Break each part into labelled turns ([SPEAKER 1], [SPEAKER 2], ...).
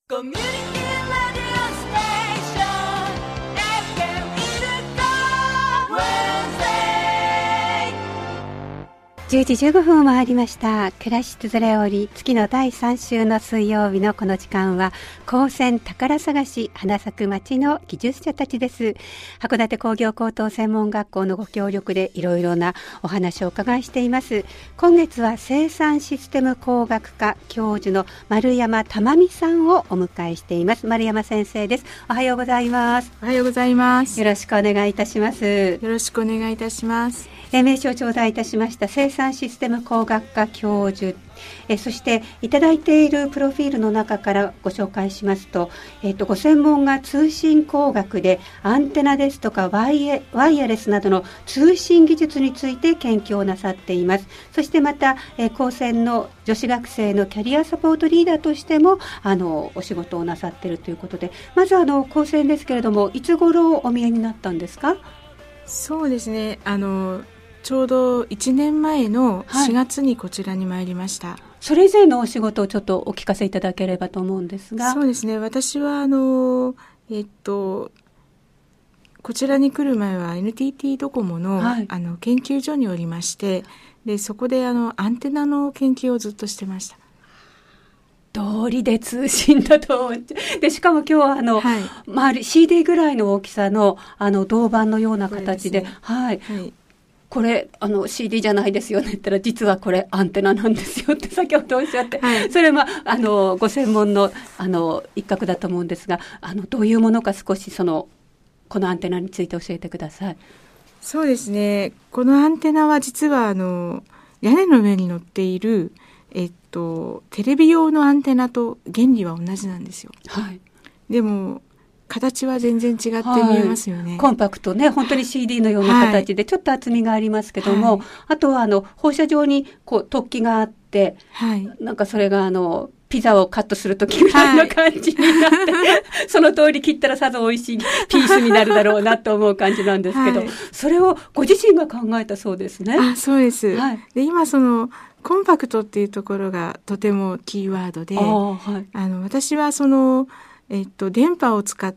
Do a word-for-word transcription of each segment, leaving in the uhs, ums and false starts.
[SPEAKER 1] コミュニティラディオステーション エフエム イルカウェンズデイじゅうじじゅうごふんを回りました。暮らしつづれおり月のだいさん週の水曜日のこの時間は高専宝探し花咲く町の技術者たちです。函館工業高等専門学校のご協力でいろいろなお話をお伺いしています。今月は生産システム工学科教授の丸山珠美さんをお迎えしています。丸山先生です。おはようございます。
[SPEAKER 2] おはようございます。
[SPEAKER 1] よろしくお願いいたします。よ
[SPEAKER 2] ろしくお願いいたします。
[SPEAKER 1] 名称を頂戴いたしました生産システム工学科教授、えそしていただいているプロフィールの中からご紹介しますと、えっと、ご専門が通信工学でアンテナですとかワイヤ、ワイヤレスなどの通信技術について研究をなさっています。そしてまた、え高専の女子学生のキャリアサポートリーダーとしてもあのお仕事をなさっているということで、まずあの高専ですけれどもいつ頃お見えになったんですか？
[SPEAKER 2] そうですね、あのちょうどいちねんまえのしがつにこちらに参りました、はい、
[SPEAKER 1] それ以前のお仕事をちょっとお聞かせいただければと思うんですが。
[SPEAKER 2] そうですね、私はあのえっとこちらに来る前は エヌティーティー ドコモの、はい、あの研究所におりまして、でそこであのアンテナの研究をずっとしてました。
[SPEAKER 1] 通りで通信だと思って、でしかも今日はあの、はい、周り シーディー ぐらいの大きさのあの銅板のような形で、ね、はい、はい、これあの シーディー じゃないですよねって言ったら、実はこれアンテナなんですよって先ほどおっしゃって、はい、それはあのご専門のあの一角だと思うんですが、あのどういうものか少しそのこのアンテナについて教えてください。
[SPEAKER 2] そうですね、このアンテナは実はあの屋根の上に乗っているえっと、テレビ用のアンテナと原理は同じなんですよ、はい、でも形は全然違って見えますよね、はい、
[SPEAKER 1] コンパクトね、本当に シーディー のような形でちょっと厚みがありますけども、はい、あとはあの放射状にこう突起があって、はい、なんかそれがあのピザをカットするときぐらいの感じになって、はい、その通り切ったらさぞ美味しいピースになるだろうなと思う感じなんですけど、はい、それをご自身が考えたそうですね。
[SPEAKER 2] あ、そうです、はい、で今そのコンパクトっていうところがとてもキーワードで、あ、はい、あの私はその、えっと、電波を使って、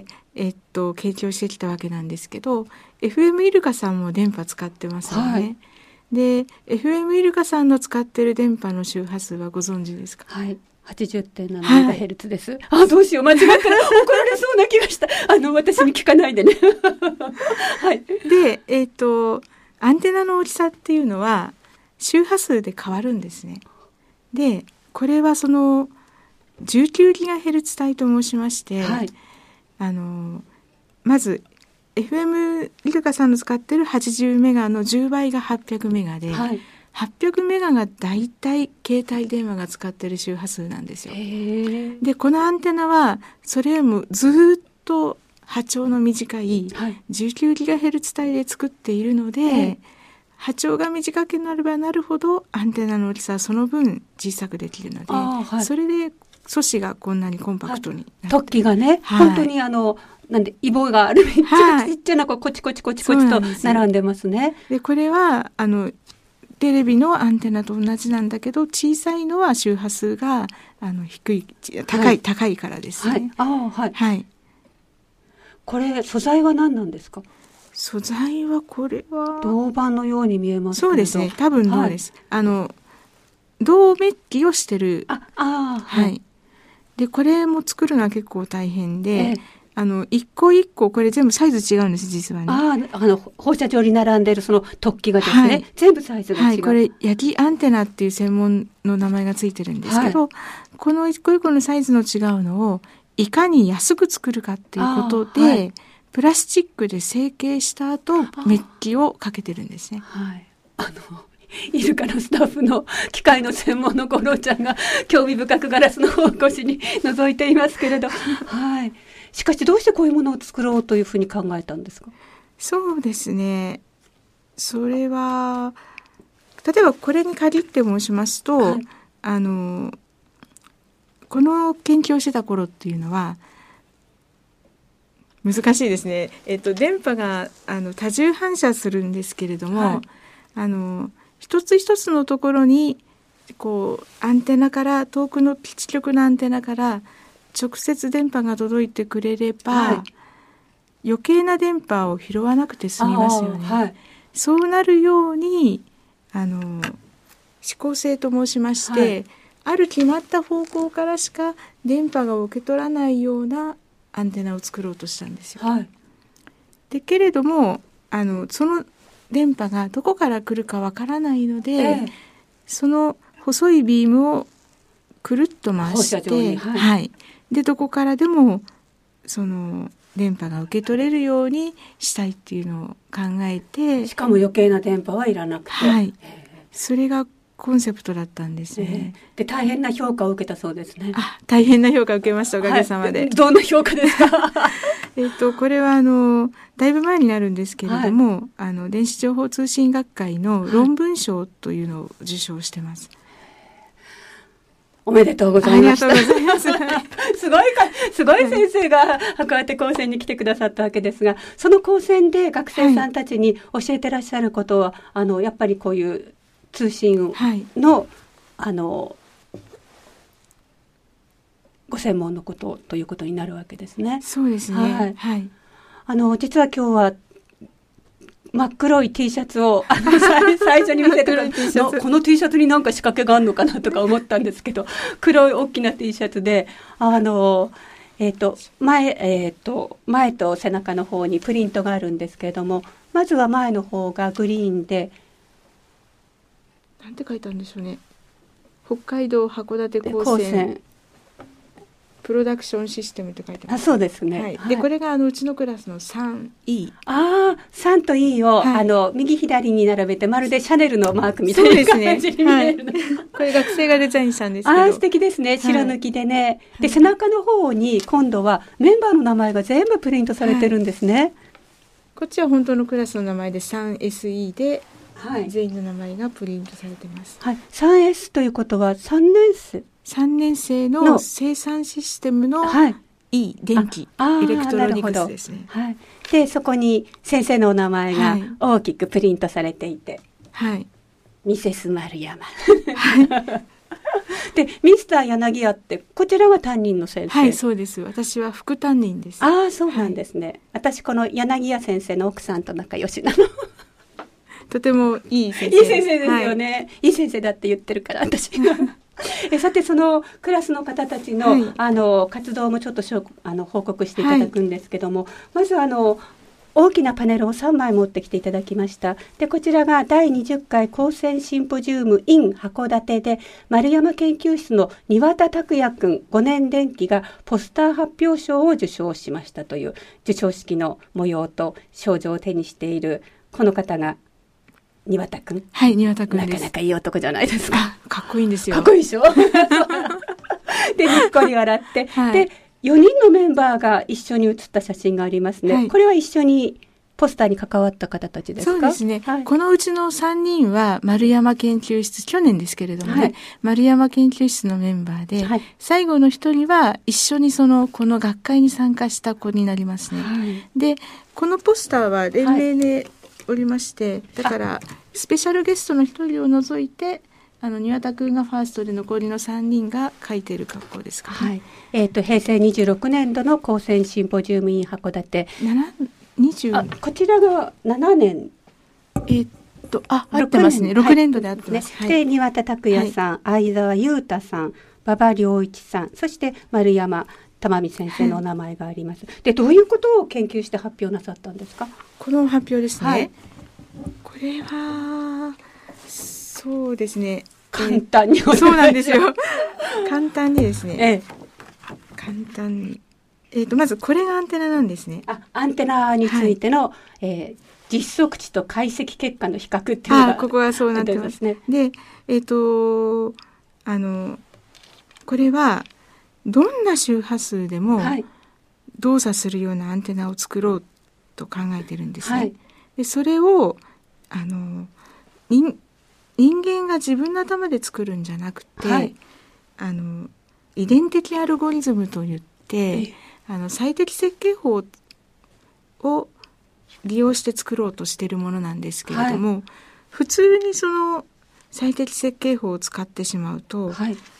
[SPEAKER 2] えっと、研究してきたわけなんですけど、 エフエム イルカさんも電波使ってますよね、はい、で エフエム イルカさんの使ってる電波の周波数はご存知ですか？
[SPEAKER 1] はい、はちじゅってんななメガヘルツです、はい、あ、どうしよう、間違ったら怒られそうな気がしたあの私に聞かないでねはい、
[SPEAKER 2] で、えっと、アンテナの大きさっていうのは周波数で変わるんですね。でこれはそのじゅうきゅうギガヘルツ帯と申しまして、はい、あのまず エフエム イルカさんの使っているはちじゅうメガのじゅうばいがはっぴゃくメガで、はい、はっぴゃくメガがだいたい携帯電話が使っている周波数なんですよ。でこのアンテナはそれよりもずっと波長の短い じゅうきゅうギガヘルツ 帯で作っているので、はい、波長が短くなればなるほどアンテナの大きさはその分小さくできるので、はい、それで素子がこんなにコンパクトになって、
[SPEAKER 1] 突起がね、はい、本当にあのなんでイボがあるめっちゃちっちゃなこうコチコチコチコチと並んでますね。
[SPEAKER 2] でこれはあのテレビのアンテナと同じなんだけど、小さいのは周波数があの低い高い、はい、高いからですね、はい、
[SPEAKER 1] あ、はい、
[SPEAKER 2] はい、
[SPEAKER 1] これ素材は何なんですか？
[SPEAKER 2] 素材はこれは
[SPEAKER 1] 銅板のように見えますけど。
[SPEAKER 2] そうですね、多分銅です、はい、あの銅メッキをしてる、
[SPEAKER 1] ああ、
[SPEAKER 2] はい、はい、でこれも作るのは結構大変で、ええ、あの一個一個これ全部サイズ違うんです、実はね。
[SPEAKER 1] ああ、あの放射状に並んでいるその突起がですね、はい、全部サイズが違う、
[SPEAKER 2] はい、これ焼きアンテナっていう専門の名前がついてるんですけど、はい、この一個一個のサイズの違うのをいかに安く作るかっていうことで、はい、プラスチックで成形した後メッキをかけてるんですね。
[SPEAKER 1] はい、あのイルカのスタッフの機械の専門の五郎ちゃんが興味深くガラスの方越しに覗いていますけれど、はい、しかしどうしてこういうものを作ろうというふうに考えたんですか？
[SPEAKER 2] そうですね、それは例えばこれに限って申しますと、はい、あのこの研究をしてた頃っていうのは難しいですね、えっと、電波があの多重反射するんですけれども、はい、あの一つ一つのところにこうアンテナから遠くの基地局のアンテナから直接電波が届いてくれれば、
[SPEAKER 1] はい、
[SPEAKER 2] 余計な電波を拾わなくて済みますよね。
[SPEAKER 1] はい、
[SPEAKER 2] そうなるようにあの指向性と申しまして、はい、ある決まった方向からしか電波が受け取らないようなアンテナを作ろうとしたんですよ。
[SPEAKER 1] はい、
[SPEAKER 2] でけれどもあのその電波がどこから来るかわからないので、ええ、その細いビームをくるっと回して、はいはい、でどこからでもその電波が受け取れるようにしたいっていうのを考えて、
[SPEAKER 1] しかも余計な電波はいらなくて、
[SPEAKER 2] はい、それがコンセプトだったんですね。
[SPEAKER 1] えー、で大変な評価を受けたそうですね。
[SPEAKER 2] あ、大変な評価を受けました、おかげさまで。
[SPEAKER 1] はい、どんな評価ですか？
[SPEAKER 2] えっとこれはあのだいぶ前になるんですけれども、はい、あの電子情報通信学会の論文賞というのを受賞してます。はい、
[SPEAKER 1] おめでとうございました。
[SPEAKER 2] ありがとうございます。
[SPEAKER 1] すごいか、すごい先生が函館高専に来てくださったわけですが、その高専で学生さんたちに教えてらっしゃることは、はい、あのやっぱりこういう通信の、はい、あのご専門のことということになるわけですね。
[SPEAKER 2] そうですね。はいはい、
[SPEAKER 1] あの実は今日は真っ黒い T シャツをあの最初に見せてくれたこの T シャツになんか仕掛けがあるのかなとか思ったんですけど、黒い大きな T シャツであの、えー、と 前, えー、と前と背中の方にプリントがあるんですけれども、まずは前の方がグリーンで、
[SPEAKER 2] なんて書いたんでしょうね。北海道函館高専プロダクションシステムって書いてます。
[SPEAKER 1] あ、そうですね。
[SPEAKER 2] はいはい、でこれがあのうちのクラスの スリーイー。
[SPEAKER 1] ああ、スリーと E を、はい、あの右左に並べてまるでシャネルのマークみたいな感じに見える、ね。はい、これ学生がデザインしたんですけど。 ああ、素敵ですね。白抜きでね。はい、で背中の方に今度はメンバーの名前が全部プリントされてるんですね。はい、
[SPEAKER 2] こっちは本当のクラスの名前で スリーエスイー で。はい、全員の名前がプリントされています。
[SPEAKER 1] はい、スリーエス ということはさんねん生
[SPEAKER 2] さんねん生の生産システムの E、電気エレクトロニクスですね。
[SPEAKER 1] はい、でそこに先生のお名前が大きくプリントされていて、はい、ミセス丸山、はい、でミスター柳家ってこちらは担任の先生。
[SPEAKER 2] はい、そうです。私は副担任です。
[SPEAKER 1] ああ、そうなんですね。はい、私この柳家先生の奥さんと仲良しなの。
[SPEAKER 2] とてもいい先生。
[SPEAKER 1] いい先生ですよね。はい、いい先生だって言ってるから私が。えさてそのクラスの方たちの、はい、あの活動もちょっとしょあの報告していただくんですけども、はい、まずあの大きなパネルをさんまい持ってきていただきました。でこちらがだいにじゅっかい高専シンポジウム in 函館で丸山研究室の庭田拓也くんごねん電気がポスター発表賞を受賞しましたという受賞式の模様と賞状を手にしているこの方が庭田くん。
[SPEAKER 2] はい、庭田くんです。
[SPEAKER 1] なかなかいい男じゃないですか。
[SPEAKER 2] かっこいいんですよ。
[SPEAKER 1] かっこいいでしょ。でにっこり笑って、はい、でよにんのメンバーが一緒に写った写真がありますね。はい、これは一緒にポスターに関わった方たちですか？
[SPEAKER 2] そうですね。はい、このうちのさんにんは丸山研究室、去年ですけれどもね、はい、丸山研究室のメンバーで、はい、最後の一人は一緒にそのこの学会に参加した子になりますね。はい、でこのポスターは連名で、はいおりまして、だからスペシャルゲストの一人を除いてあの庭田くんがファーストで残りのさんにんが書いている格好ですか、ね。はい、
[SPEAKER 1] えーと、平成にじゅうろくねん度の高専シンポジウム in 函館
[SPEAKER 2] にじゅう
[SPEAKER 1] あこちらがななねん
[SPEAKER 2] えー、っとあ合ってますね。ろくねん度で合ってます、
[SPEAKER 1] はい、で庭田拓也さん、はい、相沢裕太さん、馬場良一さん、そして丸山玉美先生のお名前があります、はい、でどういうことを研究して発表なさったんですか？
[SPEAKER 2] この発表ですね、はい、これはそうですね
[SPEAKER 1] 簡単に、えー、
[SPEAKER 2] そうなんですよ簡単にですね、ええ、簡単に、えー、とまずこれがアンテナなんですね。
[SPEAKER 1] あアンテナについての、はいえー、実測値と解析結果の比較っていうのが
[SPEAKER 2] あここはそうなってますね。でえっ、ー、とあのこれはどんな周波数でも動作するようなアンテナを作ろうと考えてるんですね、はい、でそれをあの 人, 人間が自分の頭で作るんじゃなくて、はい、あの遺伝的アルゴリズムといってあの最適設計法を利用して作ろうとしているものなんですけれども、はい、普通にその最適設計法を使ってしまうと、はい、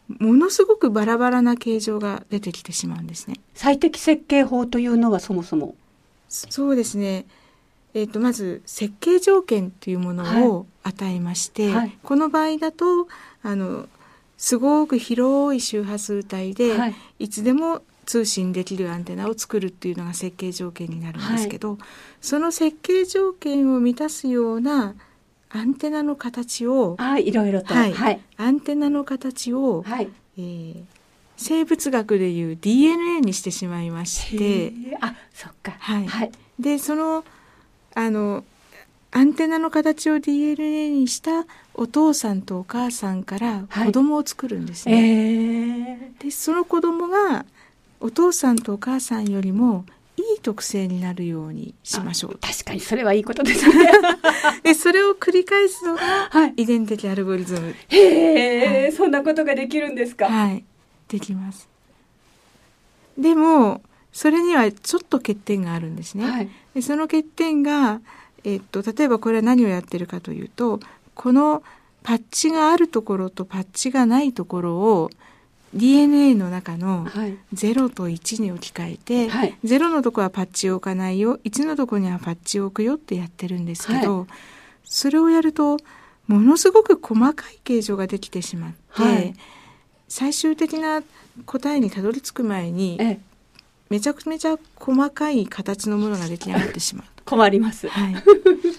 [SPEAKER 2] ものすごくバラバラな形状が出てきてしまうんですね。
[SPEAKER 1] 最適設計法というのはそもそも
[SPEAKER 2] そうですね、えーと、まず設計条件というものを与えまして、はいはい、この場合だとあのすごく広い周波数帯で、はい、いつでも通信できるアンテナを作るっていうのが設計条件になるんですけど、はい、その設計条件を満たすようなアンテナの形を
[SPEAKER 1] あいろいろと、
[SPEAKER 2] はいはい、アンテナの形を、はいえー、生物学でいう ディーエヌエー にしてしまいまして、
[SPEAKER 1] あそっか、
[SPEAKER 2] はいはい、でそのあのアンテナの形を ディーエヌエー にしたお父さんとお母さんから子供を作るんですね、はいえー、でその子供がお父さんとお母さんよりもいい特性になるようにしましょう。
[SPEAKER 1] 確かにそれはいいことですね
[SPEAKER 2] でそれを繰り返すのが遺伝的アルゴリズム、はい、
[SPEAKER 1] へえ、はい、そんなことができるんですか。
[SPEAKER 2] はいできます。でもそれにはちょっと欠点があるんですね、はい、でその欠点が、えっと、例えばこれは何をやってるかというとこのパッチがあるところとパッチがないところを ディーエヌエー の中のゼロといちに置き換えて、はい、ゼロのところはパッチを置かないよいちのところにはパッチを置くよってやってるんですけど、はい、それをやるとものすごく細かい形状ができてしまって、はい、最終的な答えにたどり着く前にえめちゃくちゃ細かい形のものが出来上がってしまう
[SPEAKER 1] 困ります、
[SPEAKER 2] はい、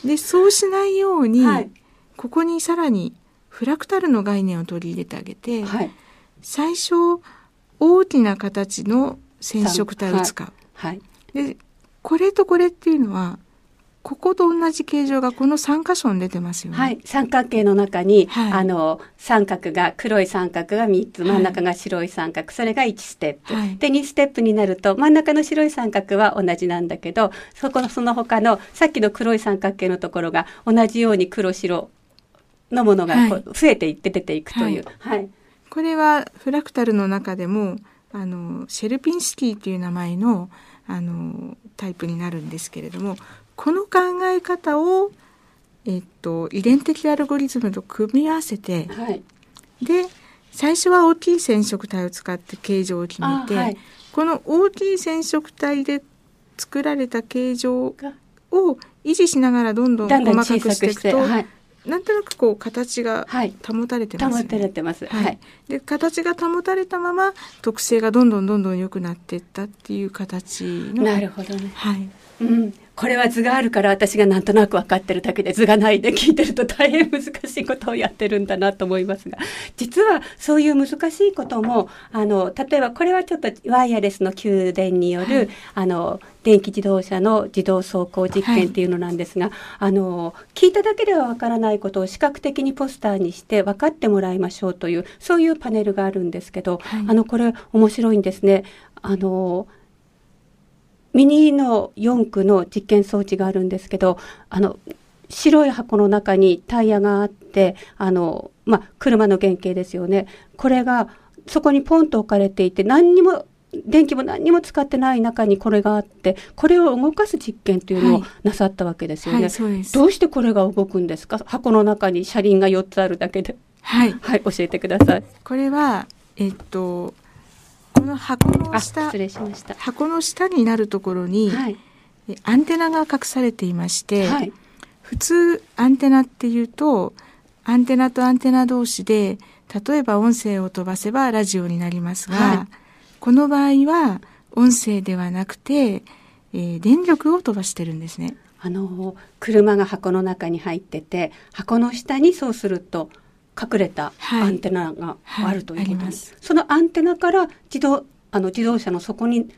[SPEAKER 2] でそうしないように、はい、ここにさらにフラクタルの概念を取り入れてあげて、はい、最初大きな形の染色体を使う、はいはい、でこれとこれっていうのはここと同じ形状がこのさん箇所に出てますよね。
[SPEAKER 1] はい、三角形の中に、はい、あの三角が黒い三角がみっつ、真ん中が白い三角、はい、それがいちステップ、はい、でにステップになると真ん中の白い三角は同じなんだけどそこのその他のさっきの黒い三角形のところが同じように黒白のものがこう増えていって出ていくという、はいはい、
[SPEAKER 2] これはフラクタルの中でもあのシェルピンスキーという名前の、あのタイプになるんですけれどもこの考え方を、えっと、遺伝的アルゴリズムと組み合わせて、はい、で最初は大きい染色体を使って形状を決めて、はい、この大きい染色体で作られた形状を維持しながらどんどん細かくしていくと、はい、なんとなくこう形が保たれてますよね、
[SPEAKER 1] はい、保たれてます、はいはい、
[SPEAKER 2] で形が保たれたまま特性がどんどんどんどん良くなっていったっていう形の。
[SPEAKER 1] なるほどね、
[SPEAKER 2] はい
[SPEAKER 1] うん、これは図があるから私がなんとなく分かってるだけで図がないで聞いてると大変難しいことをやってるんだなと思いますが実はそういう難しいこともあの例えばこれはちょっとワイヤレスの給電による、はい、あの電気自動車の自動走行実験っていうのなんですが、はい、あの聞いただけでは分からないことを視覚的にポスターにして分かってもらいましょうというそういうパネルがあるんですけど、はい、あのこれ面白いんですね。あのミニのよん区の実験装置があるんですけどあの白い箱の中にタイヤがあってあの、ま、車の原型ですよね。これがそこにポンと置かれていて何にも電気も何にも使ってない中にこれがあってこれを動かす実験というのをなさったわけですよね、はいはい、そうです。どうしてこれが動くんですか。箱の中に車輪がよっつあるだけで、はいはい、教えてください。
[SPEAKER 2] これはえっとこの箱の下、
[SPEAKER 1] 失礼しました。
[SPEAKER 2] 箱の下になるところに、はい、アンテナが隠されていまして、はい、普通アンテナっていうとアンテナとアンテナ同士で例えば音声を飛ばせばラジオになりますが、はい、この場合は音声ではなくて、えー、電力を飛ばしてるんですね。
[SPEAKER 1] あの車が箱の中に入ってて箱の下にそうすると隠れたアンテナがあるということです、はいはい、あります。そのアンテナから自動、あの自動車の底に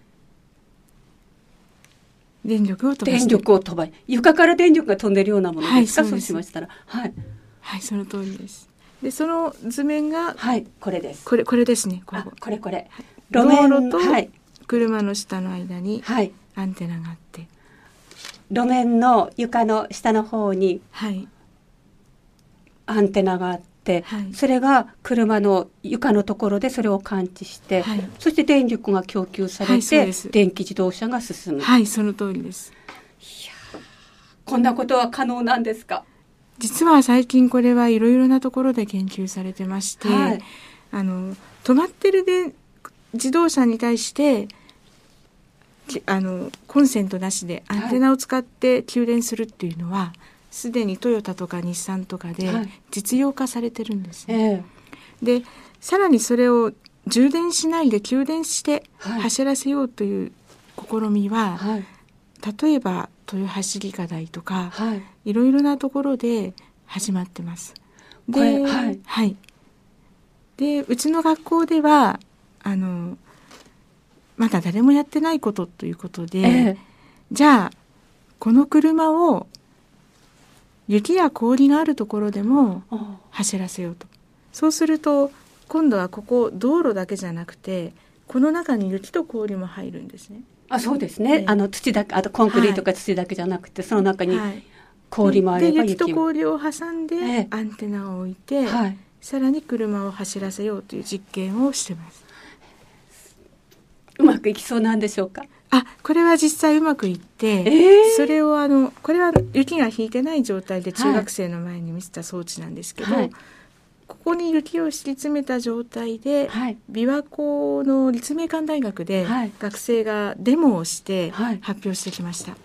[SPEAKER 2] 電力を飛ば
[SPEAKER 1] 電力を飛ば床から電力が飛んでるようなものですか。はい、そうです。そうしましたら、はい、
[SPEAKER 2] はい、その通りです。でその図面が、
[SPEAKER 1] はい、これです。
[SPEAKER 2] これこれですね。こ
[SPEAKER 1] あこれこれ、はい、
[SPEAKER 2] 路面と車の下の間にアンテナがあって、はい、
[SPEAKER 1] 路面の床の下の方にアンテナがあって、はい、それが車の床のところでそれを感知して、はい、そして電力が供給されて、はい、電気自動車が進む。
[SPEAKER 2] はい、その通りです。
[SPEAKER 1] いやこんなことは可能なんですか。
[SPEAKER 2] 実は最近これはいろいろなところで研究されてまして、はい、あの止まってるで自動車に対してあのコンセントなしでアンテナを使って給電するっていうのはすで、はい、にトヨタとか日産とかで実用化されてるんですね、はい、でさらにそれを充電しないで給電して走らせようという試みは、はい、例えば豊橋理科大とか、はい、いろいろなところで始まってます。で、はいはい、でうちの学校ではあのまだ誰もやってないことということで、えー、じゃあこの車を雪や氷があるところでも走らせようと。そうすると今度はここ道路だけじゃなくてこの中に雪と氷も入るんですね。
[SPEAKER 1] あ、そうですね、えー、あの土だけ、あとコンクリートか土だけじゃなくて、はい、その中に氷もあれば雪も、
[SPEAKER 2] で雪と氷を挟んでアンテナを置いて、えーはい、さらに車を走らせようという実験をしてます。
[SPEAKER 1] うまくいきそうなんでしょうか。
[SPEAKER 2] あ、これは実際うまくいって、えー、それをあのこれは雪が引いてない状態で中学生の前に見せた装置なんですけど、はい、ここに雪を敷き詰めた状態で、はい、琵琶湖の立命館大学で学生がデモをして発表してきました、はい、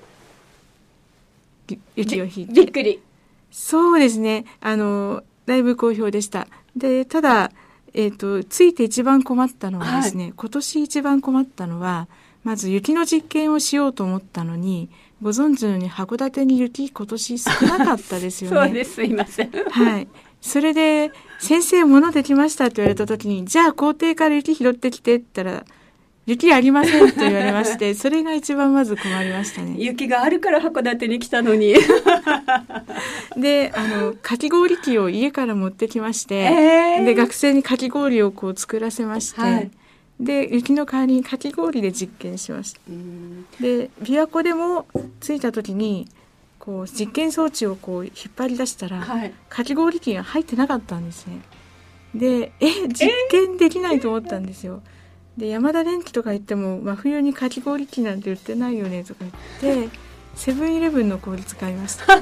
[SPEAKER 2] 雪を引いて。
[SPEAKER 1] びっくり。
[SPEAKER 2] そうですね、あのだいぶ好評でした。でただ、えーと、ついて一番困ったのはですね、はい、今年一番困ったのはまず雪の実験をしようと思ったのに、ご存知のように函館に雪今年少なかったですよね。
[SPEAKER 1] そうです、すいません。
[SPEAKER 2] はい。それで先生物できましたって言われた時に、じゃあ校庭から雪拾ってきてって言ったら雪ありませんと言われましてそれが一番まず困りましたね。
[SPEAKER 1] 雪があるから函館に来たのに
[SPEAKER 2] であのかき氷機を家から持ってきまして、えー、で学生にかき氷をこう作らせまして、はい、で雪の代わりにかき氷で実験しました。うん、で琵琶湖でも着いた時にこう実験装置をこう引っ張り出したら、はい、かき氷機が入ってなかったんですね。でえ実験できないと思ったんですよ。でヤマダ電機とか行っても真冬にかき氷機なんて売ってないよねとか言ってセブンイレブンの氷使いました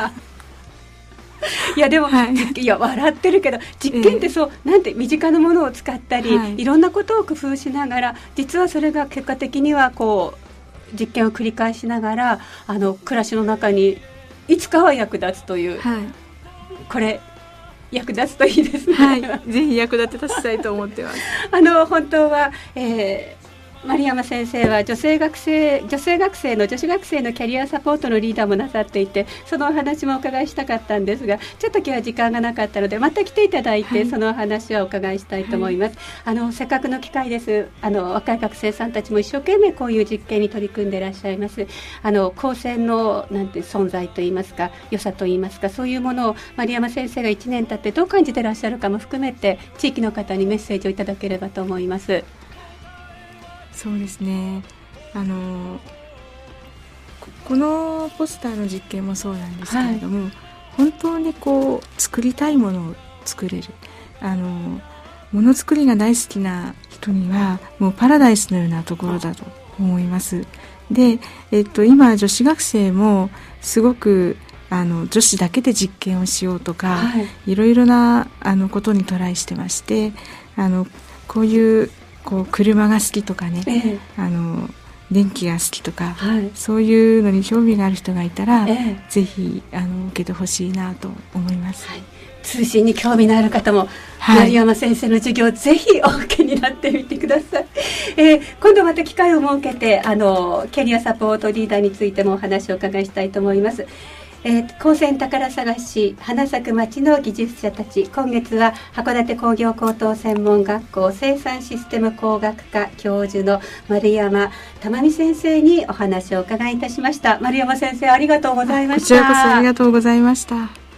[SPEAKER 1] いやでも、はい、いや笑ってるけど実験ってそう、えー、なんて身近なものを使ったり、はい、いろんなことを工夫しながら、実はそれが結果的にはこう実験を繰り返しながらあの暮らしの中にいつかは役立つという、はい、これ役立つといいですね。
[SPEAKER 2] はい、ぜひ役立てさせたいと思ってます
[SPEAKER 1] あの本当は、えー丸山先生は女性学生女性学生の女子学生のキャリアサポートのリーダーもなさっていて、そのお話もお伺いしたかったんですが、ちょっと今日は時間がなかったのでまた来ていただいて、はい、そのお話はお伺いしたいと思います、はい、あのせっかくの機会です。あの若い学生さんたちも一生懸命こういう実験に取り組んでいらっしゃいます。あの高専のなんて存在といいますか良さといいますか、そういうものを丸山先生がいちねん経ってどう感じていらっしゃるかも含めて地域の方にメッセージをいただければと思います。
[SPEAKER 2] そうですね、あの こ, このポスターの実験もそうなんですけれども、はい、本当にこう作りたいものを作れる、あのものづくりが大好きな人にはもうパラダイスのようなところだと思います。で、えっと、今女子学生もすごくあの女子だけで実験をしようとか、はい、いろいろなあのことにトライしてまして、あのこういうこう車が好きとかね、ええ、あの電気が好きとか、はい、そういうのに興味がある人がいたら、ええ、ぜひあの受けてほしいなと思います、はい、
[SPEAKER 1] 通信に興味のある方も、はい、丸山先生の授業ぜひお受けになってみてください、えー、今度また機会を設けてあのキャリアサポートリーダーについてもお話をお伺いしたいと思います。えー、高専宝探し花咲く町の技術者たち、今月は函館工業高等専門学校生産システム工学科教授の丸山珠美先生にお話をお伺いいたしました。丸山先生ありがとうございました。
[SPEAKER 2] こちらこそありがとうございました。